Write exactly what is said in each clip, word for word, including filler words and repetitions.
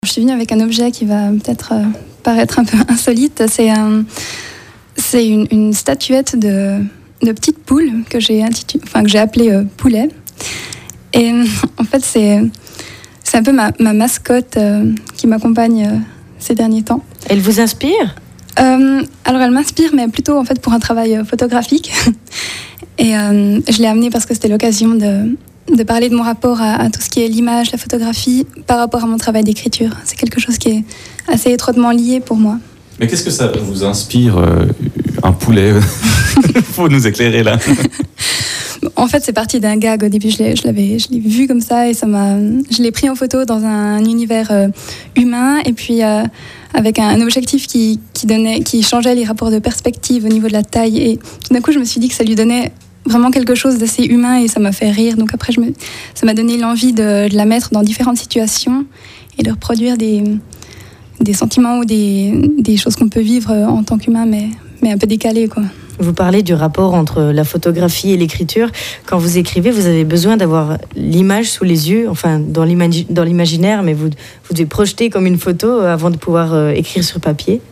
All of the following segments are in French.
Je suis venue avec un objet qui va peut-être euh, paraître un peu insolite. C'est, un, c'est une, une statuette de, de petite poule que j'ai, intitulé, enfin, que j'ai appelée euh, Poulet. Et en fait, c'est, c'est un peu ma, ma mascotte euh, qui m'accompagne euh, ces derniers temps. Elle vous inspire ? euh, Alors, elle m'inspire, mais plutôt en fait, pour un travail euh, photographique. Et euh, je l'ai amenée parce que c'était l'occasion de... de parler de mon rapport à, à tout ce qui est l'image, la photographie, par rapport à mon travail d'écriture. C'est quelque chose qui est assez étroitement lié pour moi. Mais qu'est-ce que ça vous inspire, euh, un poulet ? Il faut nous éclairer là. En fait, c'est parti d'un gag. Au début, je l'ai, je l'avais, je l'ai vu comme ça et ça m'a, je l'ai pris en photo dans un, un univers euh, humain et puis euh, avec un, un objectif qui, qui, donnait, qui changeait les rapports de perspective au niveau de la taille. Et tout d'un coup, je me suis dit que ça lui donnait vraiment quelque chose d'assez humain et ça m'a fait rire. Donc après, je me, ça m'a donné l'envie de, de la mettre dans différentes situations et de reproduire des, des sentiments ou des, des choses qu'on peut vivre en tant qu'humain, mais, mais un peu décalées, quoi. Vous parlez du rapport entre la photographie et l'écriture. Quand vous écrivez, vous avez besoin d'avoir l'image sous les yeux, enfin dans, l'imagi- dans l'imaginaire, mais vous, vous devez projeter comme une photo avant de pouvoir euh, écrire sur papier.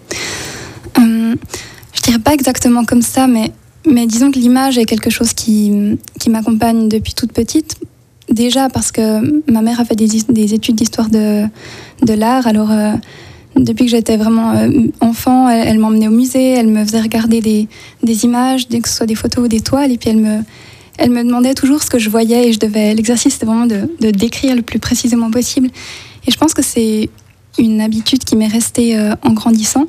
Hum, je dirais pas exactement comme ça, mais Mais disons que l'image est quelque chose qui, qui m'accompagne depuis toute petite. Déjà parce que ma mère a fait des, des études d'histoire de, de l'art. Alors, euh, depuis que j'étais vraiment euh, enfant, elle, elle m'emmenait au musée, elle me faisait regarder des, des images, que ce soit des photos ou des toiles. Et puis, elle me, elle me demandait toujours ce que je voyais. Et je devais, l'exercice, c'était vraiment de, de décrire le plus précisément possible. Et je pense que c'est une habitude qui m'est restée euh, en grandissant.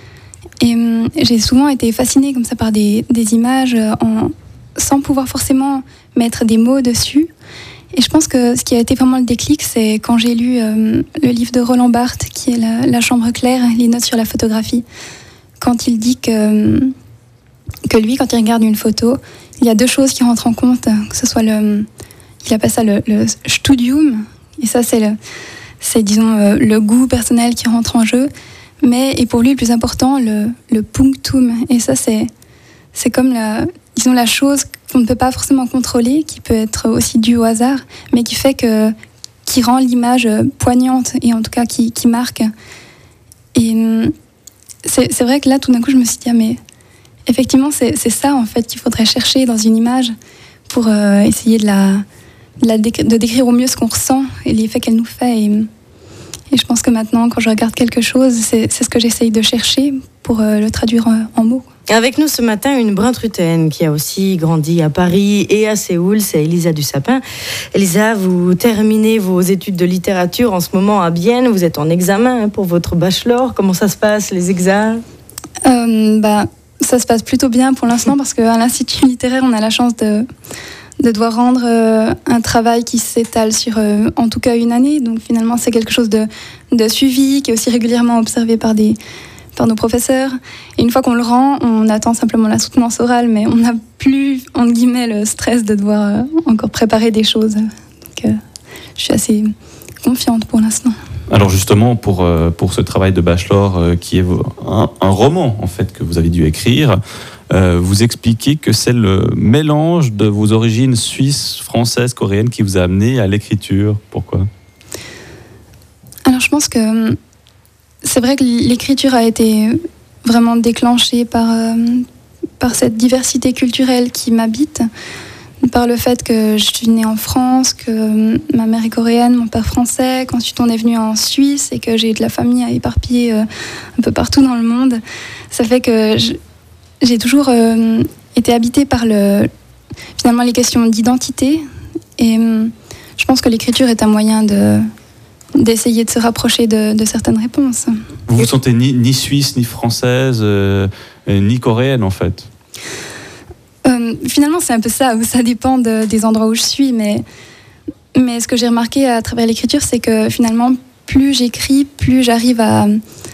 Et euh, j'ai souvent été fascinée comme ça par des, des images euh, en, sans pouvoir forcément mettre des mots dessus. Et je pense que ce qui a été vraiment le déclic, c'est quand j'ai lu euh, le livre de Roland Barthes, qui est la, la chambre claire, les notes sur la photographie. Quand il dit que, que lui, quand il regarde une photo, il y a deux choses qui rentrent en compte, que ce soit le... Il appelle ça le, le studium, et ça c'est, le, c'est disons, euh, le goût personnel qui rentre en jeu. Mais, et pour lui, le plus important, le, le punctum. Et ça, c'est, c'est comme la, disons, la chose qu'on ne peut pas forcément contrôler, qui peut être aussi due au hasard, mais qui fait que, qui rend l'image poignante, et en tout cas qui, qui marque. Et c'est, c'est vrai que là, tout d'un coup, je me suis dit, ah, mais effectivement, c'est, c'est ça, en fait, qu'il faudrait chercher dans une image pour euh, essayer de, la, de, la déc- de décrire au mieux ce qu'on ressent et l'effet qu'elle nous fait. Et, Et je pense que maintenant, quand je regarde quelque chose, c'est, c'est ce que j'essaye de chercher pour euh, le traduire en, en mots. Avec nous ce matin, une Brun-Trutaine qui a aussi grandi à Paris et à Séoul, c'est Elisa Dussapin. Elisa, vous terminez vos études de littérature en ce moment à Bienne. Vous êtes en examen pour votre bachelor. Comment ça se passe, les examens ? euh, bah, Ça se passe plutôt bien pour l'instant parce qu'à l'Institut littéraire, on a la chance de... de devoir rendre euh, un travail qui s'étale sur euh, en tout cas une année. Donc finalement, c'est quelque chose de, de suivi, qui est aussi régulièrement observé par, des, par nos professeurs. Et une fois qu'on le rend, on attend simplement la soutenance orale, mais on n'a plus, entre guillemets, le stress de devoir euh, encore préparer des choses. Donc euh, je suis assez confiante pour l'instant. Alors justement, pour, euh, pour ce travail de bachelor euh, qui est un, un roman en fait, que vous avez dû écrire, Euh, vous expliquez que c'est le mélange de vos origines suisses, françaises, coréennes qui vous a amené à l'écriture. Pourquoi ? Alors je pense que c'est vrai que l'écriture a été vraiment déclenchée par, euh, par cette diversité culturelle qui m'habite, par le fait que je suis née en France, que ma mère est coréenne, mon père français, qu'ensuite on est venu en Suisse et que j'ai de la famille à éparpiller euh, un peu partout dans le monde. Ça fait que je, j'ai toujours euh, été habitée par le, finalement les questions d'identité et euh, je pense que l'écriture est un moyen de, d'essayer de se rapprocher de, de certaines réponses. Vous vous sentez ni, ni suisse, ni française, euh, ni coréenne en fait ? euh, Finalement c'est un peu ça, ça dépend de, des endroits où je suis, mais, mais ce que j'ai remarqué à travers l'écriture, c'est que finalement plus j'écris, plus j'arrive à...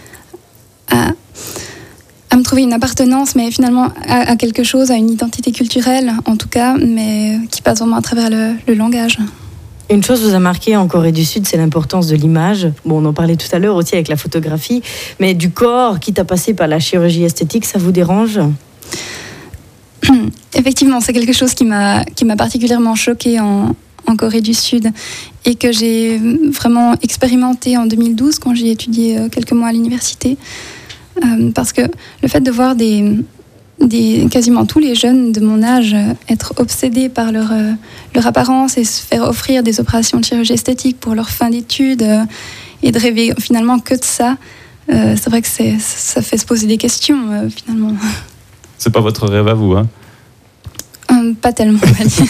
à à me trouver une appartenance, mais finalement à, à quelque chose, à une identité culturelle, en tout cas, mais qui passe vraiment à travers le, le langage. Une chose vous a marqué en Corée du Sud, c'est l'importance de l'image. Bon, on en parlait tout à l'heure aussi avec la photographie, mais du corps, quitte à passer par la chirurgie esthétique, ça vous dérange ? Effectivement, c'est quelque chose qui m'a, qui m'a particulièrement choquée en, en Corée du Sud et que j'ai vraiment expérimenté en deux mille douze quand j'ai étudié quelques mois à l'université. Euh, parce que le fait de voir des, des, quasiment tous les jeunes de mon âge être obsédés par leur, euh, leur apparence et se faire offrir des opérations de chirurgie esthétique pour leur fin d'études euh, et de rêver finalement que de ça, euh, c'est vrai que c'est, ça fait se poser des questions euh, finalement. C'est pas votre rêve à vous, hein? euh, Pas tellement, on va dire.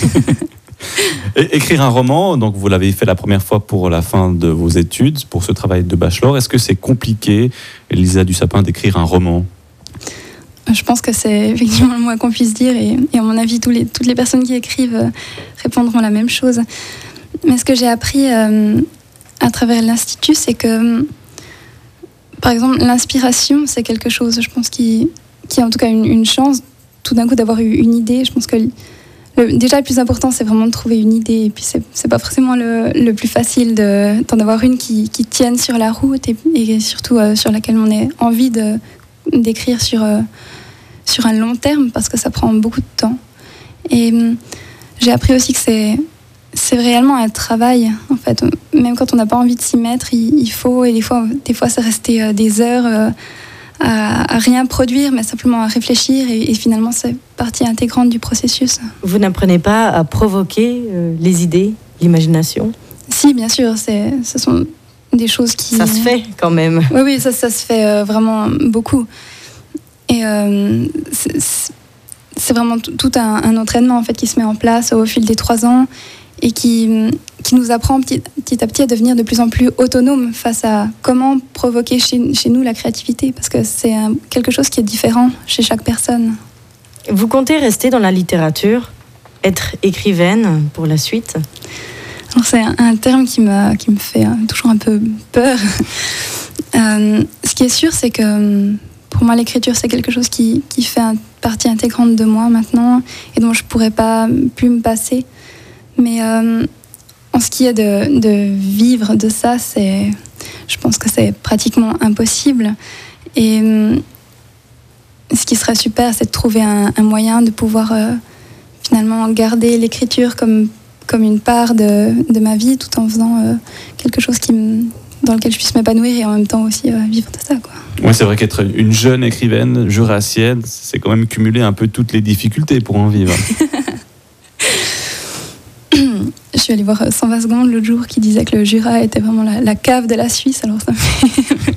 É- Écrire un roman, donc vous l'avez fait la première fois pour la fin de vos études, pour ce travail de bachelor. Est-ce que c'est compliqué, Elisa du Sapin, d'écrire un roman? Je pense que c'est effectivement le moins qu'on puisse dire et, et à mon avis, tous les, toutes les personnes qui écrivent euh, répondront la même chose. Mais ce que j'ai appris euh, à travers l'Institut, c'est que, par exemple, l'inspiration, c'est quelque chose, je pense, qui, qui a en tout cas une, une chance tout d'un coup d'avoir eu une idée. Je pense que le, déjà, le plus important, c'est vraiment de trouver une idée. Et puis, c'est, c'est pas forcément le, le plus facile de, d'en avoir une qui, qui tienne sur la route et, et surtout euh, sur laquelle on ait envie de, d'écrire sur, euh, sur un long terme, parce que ça prend beaucoup de temps. Et euh, j'ai appris aussi que c'est, c'est réellement un travail, en fait. Même quand on n'a pas envie de s'y mettre, il, il faut, et des fois, des fois c'est rester euh, des heures euh, à, à rien produire, mais simplement à réfléchir, et, et finalement, c'est partie intégrante du processus. Vous n'apprenez pas à provoquer euh, les idées, l'imagination? Si, bien sûr, c'est, ce sont des choses qui... Ça se fait quand même. Oui, oui, ça, ça se fait euh, vraiment beaucoup. Et euh, c'est, c'est vraiment t- tout un, un entraînement en fait, qui se met en place au fil des trois ans et qui, qui nous apprend petit, petit à petit à devenir de plus en plus autonome face à comment provoquer chez, chez nous la créativité, parce que c'est un, quelque chose qui est différent chez chaque personne. Vous comptez rester dans la littérature, être écrivaine pour la suite? Alors c'est un, un terme qui, m'a, qui me fait euh, toujours un peu peur. euh, ce qui est sûr, c'est que pour moi, l'écriture, c'est quelque chose qui, qui fait un, partie intégrante de moi maintenant et dont je ne pourrais pas plus me passer. Mais euh, en ce qui est de, de vivre de ça, c'est, je pense que c'est pratiquement impossible. Et euh, ce qui serait super, c'est de trouver un, un moyen de pouvoir euh, finalement garder l'écriture comme, comme une part de, de ma vie, tout en faisant euh, quelque chose qui me, dans lequel je puisse m'épanouir et en même temps aussi euh, vivre de ça, quoi. Oui, c'est vrai qu'être une jeune écrivaine jurassienne, c'est quand même cumuler un peu toutes les difficultés pour en vivre. Je suis allée voir cent vingt secondes l'autre jour qui disait que le Jura était vraiment la, la cave de la Suisse, alors ça me fait...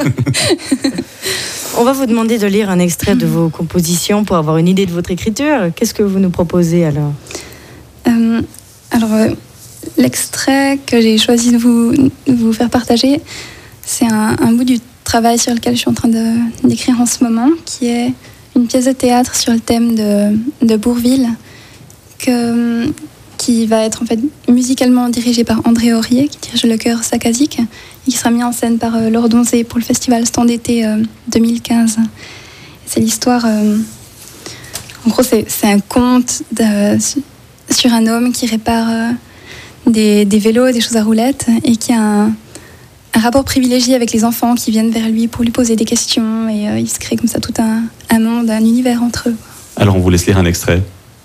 On va vous demander de lire un extrait de vos compositions pour avoir une idée de votre écriture. Qu'est-ce que vous nous proposez alors? euh, Alors, euh, l'extrait que j'ai choisi de vous, de vous faire partager, c'est un, un bout du travail sur lequel je suis en train de, d'écrire en ce moment, qui est une pièce de théâtre sur le thème de, de Bourvil, que, qui va être en fait musicalement dirigée par André Aurier, qui dirige le chœur Sakasique, et qui sera mis en scène par euh, Laure Donzé pour le festival Stand d'été euh, deux mille quinze. C'est l'histoire... Euh, en gros, c'est, c'est un conte de, sur un homme qui répare euh, des, des vélos, des choses à roulettes, et qui a un, un rapport privilégié avec les enfants qui viennent vers lui pour lui poser des questions, et euh, il se crée comme ça tout un, un monde, un univers entre eux. Alors on vous laisse lire un extrait.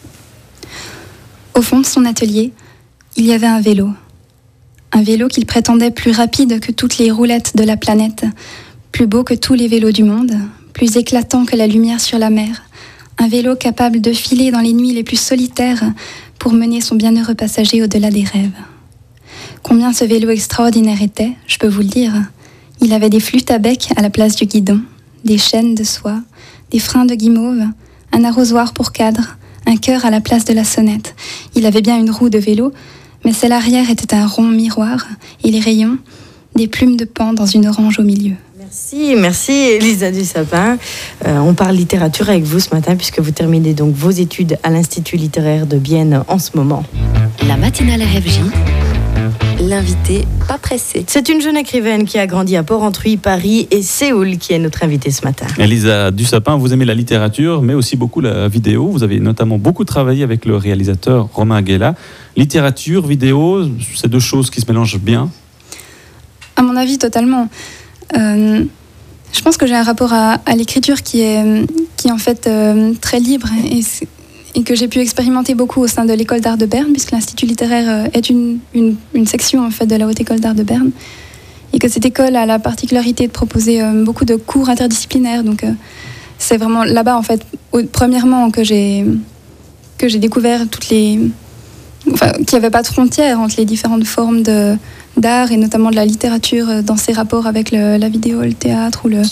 Au fond de son atelier, il y avait un vélo. Un vélo qu'il prétendait plus rapide que toutes les roulettes de la planète, plus beau que tous les vélos du monde, plus éclatant que la lumière sur la mer. Un vélo capable de filer dans les nuits les plus solitaires pour mener son bienheureux passager au-delà des rêves. Combien ce vélo extraordinaire était, je peux vous le dire. Il avait des flûtes à bec à la place du guidon, des chaînes de soie, des freins de guimauve, un arrosoir pour cadre, un cœur à la place de la sonnette. Il avait bien une roue de vélo, mais celle arrière était un rond miroir, et les rayons, des plumes de paon dans une orange au milieu. Merci, merci Elisa du Sapin. Euh, on parle littérature avec vous ce matin puisque vous terminez donc vos études à l'Institut littéraire de Bienne en ce moment. La matinale R F J, l'invité pas pressé. C'est une jeune écrivaine qui a grandi à Porrentruy, Paris et Séoul qui est notre invitée ce matin. Elisa du Sapin, vous aimez la littérature, mais aussi beaucoup la vidéo. Vous avez notamment beaucoup travaillé avec le réalisateur Romain Guéla. Littérature, vidéo, c'est deux choses qui se mélangent bien? À mon avis, totalement. Euh, je pense que j'ai un rapport à, à l'écriture qui est, qui est en fait euh, très libre et, et que j'ai pu expérimenter beaucoup au sein de l'école d'art de Berne, puisque l'Institut littéraire est une, une, une section en fait, de la Haute École d'art de Berne, et que cette école a la particularité de proposer euh, beaucoup de cours interdisciplinaires. Donc, euh, c'est vraiment là-bas, en fait, au, premièrement, que j'ai, que j'ai découvert toutes les... Enfin, qu'il n'y avait pas de frontières entre les différentes formes de, d'art, et notamment de la littérature dans ses rapports avec le, la vidéo, le théâtre ou le,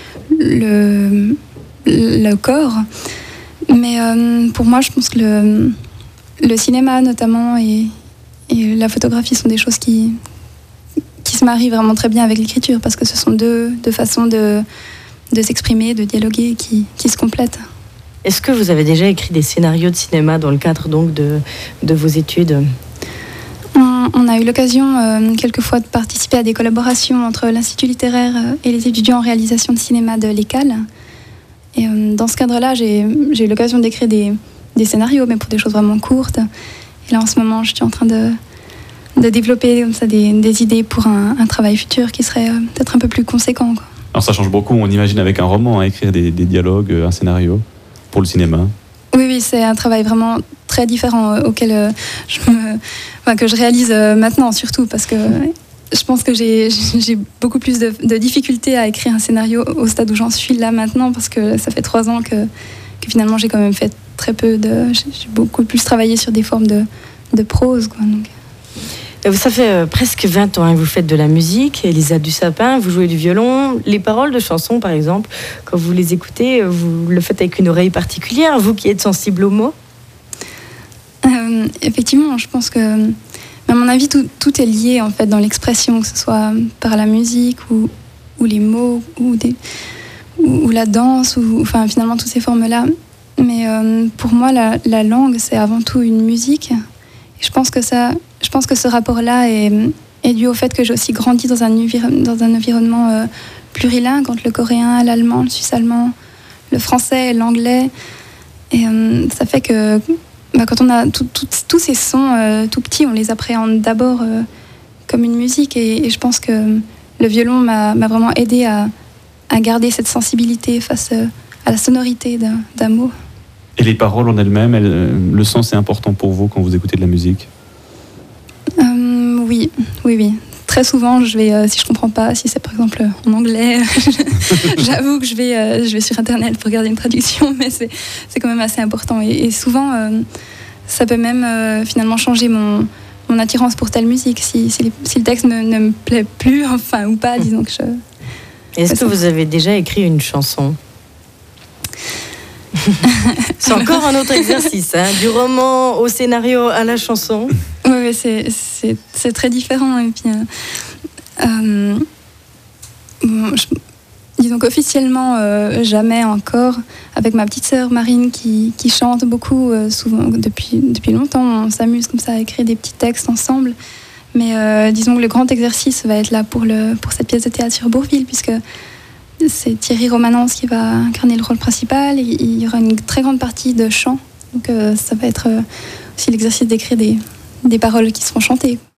le, le corps. Mais euh, pour moi, je pense que le, le cinéma, notamment, et, et la photographie sont des choses qui, qui se marient vraiment très bien avec l'écriture, parce que ce sont deux, deux façons de, de s'exprimer, de dialoguer, qui, qui se complètent. Est-ce que vous avez déjà écrit des scénarios de cinéma dans le cadre donc de, de vos études ? on, on a eu l'occasion euh, quelquefois de participer à des collaborations entre l'Institut littéraire et les étudiants en réalisation de cinéma de l'E C A L. Et euh, dans ce cadre-là, j'ai, j'ai eu l'occasion d'écrire des, des scénarios, mais pour des choses vraiment courtes. Et là, en ce moment, je suis en train de, de développer comme ça, des, des idées pour un, un travail futur qui serait euh, peut-être un peu plus conséquent, quoi. Alors ça change beaucoup, on imagine avec un roman, hein, écrire des, des dialogues, un scénario pour le cinéma. Oui, oui, c'est un travail vraiment très différent euh, auquel euh, je me, enfin, que je réalise euh, maintenant, surtout parce que je pense que j'ai, j'ai beaucoup plus de, de difficultés à écrire un scénario au stade où j'en suis là maintenant, parce que ça fait trois ans que, que finalement j'ai quand même fait très peu de... J'ai, j'ai beaucoup plus travaillé sur des formes de, de prose, quoi, donc. Ça fait euh, presque vingt ans que vous faites de la musique, Elisa du Sapin, vous jouez du violon. Les paroles de chansons, par exemple, quand vous les écoutez, vous le faites avec une oreille particulière, vous qui êtes sensible aux mots ? euh, Effectivement, je pense que... À mon avis, tout, tout est lié en fait dans l'expression, que ce soit par la musique ou, ou les mots ou, des, ou, ou la danse, ou enfin finalement toutes ces formes-là. Mais euh, pour moi, la, la langue, c'est avant tout une musique. Et je pense que ça, je pense que ce rapport-là est, est dû au fait que j'ai aussi grandi dans un, dans un environnement euh, plurilingue, entre le coréen, l'allemand, le suisse-allemand, le français, l'anglais. Et euh, ça fait que bah, quand on a tout, tout, tous ces sons euh, tout petits, on les appréhende d'abord euh, comme une musique. Et, et je pense que le violon m'a, m'a vraiment aidé à, à garder cette sensibilité face euh, à la sonorité d'un, d'un mot. Et les paroles en elles-mêmes, elles, le sens est important pour vous quand vous écoutez de la musique ? euh, Oui, oui, oui. Très souvent, je vais, euh, si je comprends pas, si c'est par exemple en anglais, j'avoue que je vais, euh, je vais sur Internet pour regarder une traduction, mais c'est, c'est quand même assez important. Et, et souvent, euh, ça peut même euh, finalement changer mon, mon attirance pour telle musique. Si, si, les, si le texte ne, ne me plaît plus, enfin, ou pas, disons que je... Est-ce que vous avez déjà écrit une chanson ? C'est encore un autre exercice, hein, du roman au scénario à la chanson. Oui, oui, c'est, c'est, c'est très différent. Et puis, euh, euh, bon, je, disons qu'officiellement, euh, jamais encore. Avec ma petite sœur Marine qui, qui chante beaucoup, euh, souvent depuis, depuis longtemps, on s'amuse comme ça à écrire des petits textes ensemble. Mais euh, disons que le grand exercice va être là pour, le, pour cette pièce de théâtre sur Bourvil, puisque c'est Thierry Romanence qui va incarner le rôle principal. Et il y aura une très grande partie de chant. Donc euh, ça va être euh, aussi l'exercice d'écrire des, des paroles qui seront chantées.